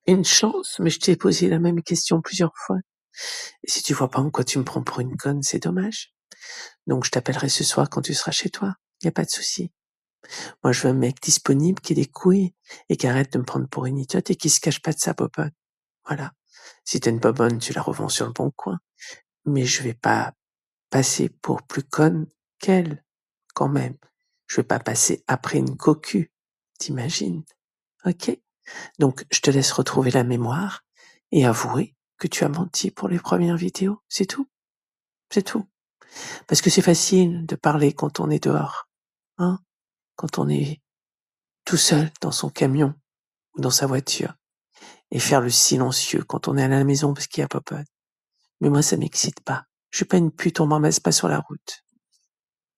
Une chance, mais je t'ai posé la même question plusieurs fois. Et si tu vois pas en quoi tu me prends pour une conne, c'est dommage. Donc je t'appellerai ce soir quand tu seras chez toi. Y a pas de souci. Moi, je veux un mec disponible, qui ait des couilles, et qui arrête de me prendre pour une idiote et qui se cache pas de sa popote. Voilà. Si t'es une bobonne, tu la revends sur le bon coin. Mais je vais pas passer pour plus conne qu'elle, quand même. Je vais pas passer après une cocu. T'imagines? Ok? Donc, je te laisse retrouver la mémoire et avouer que tu as menti pour les premières vidéos. C'est tout. C'est tout. Parce que c'est facile de parler quand on est dehors. Hein? Quand on est tout seul dans son camion ou dans sa voiture. Et faire le silencieux quand on est à la maison parce qu'il y a popote. Mais moi, ça m'excite pas. Je suis pas une pute, on m'embrasse pas sur la route.